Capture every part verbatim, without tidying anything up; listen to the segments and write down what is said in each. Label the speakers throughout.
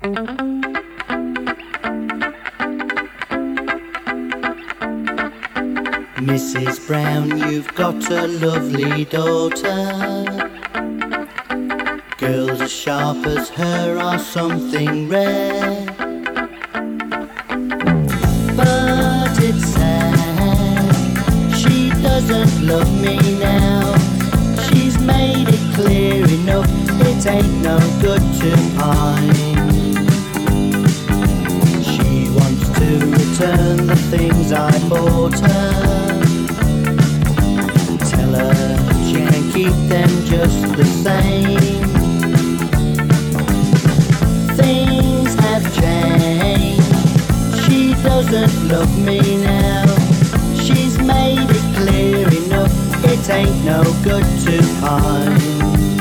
Speaker 1: Missus Brown, you've got a lovely daughter. Girls as sharp as her are something rare. But it's sad, she doesn't love me now. She's made it clear enough, it ain't no good to pine. She wants to return the things I bought her. Tell her she can keep them just the same. Things have changed, she doesn't love me now. She's made it clear enough, it ain't no good to pine.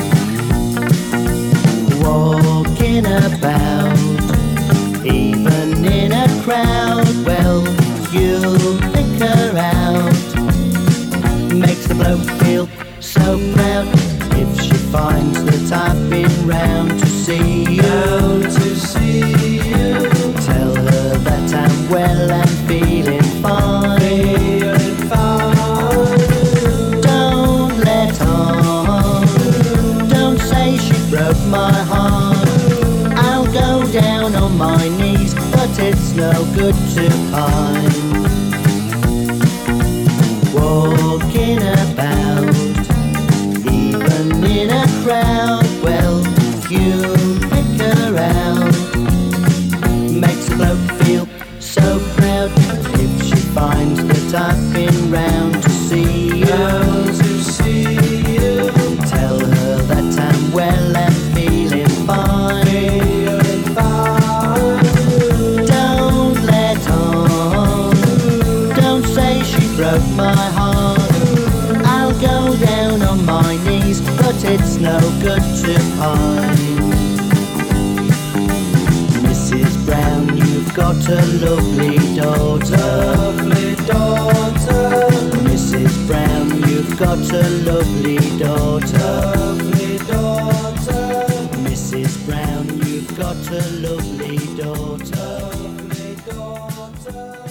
Speaker 1: Walking about, even in a crowd, well, you'll pick her out. Makes the bloke feel so proud if she finds that I've been round to see you.
Speaker 2: Round to see you.
Speaker 1: Tell her that I'm well and feeling fine.
Speaker 2: Feeling fine.
Speaker 1: Don't let on, don't say she broke my heart. I'll go down on my knees, but it's no good to pine. Walking about, even in a crowd, well, you pick her out. Makes the bloke feel so proud if she finds that I've been round to see you.
Speaker 2: Round to see you.
Speaker 1: Tell her that I'm well and feeling fine.
Speaker 2: Feeling fine.
Speaker 1: Don't let on, don't say she broke my heart. I'll go down on my knees, but it's no good to pine. Missus Brown, you've got a lovely daughter.
Speaker 2: Lovely daughter.
Speaker 1: Missus Brown, you've got a lovely daughter.
Speaker 2: Lovely daughter.
Speaker 1: Missus Brown, you've got a lovely daughter.
Speaker 2: Lovely daughter.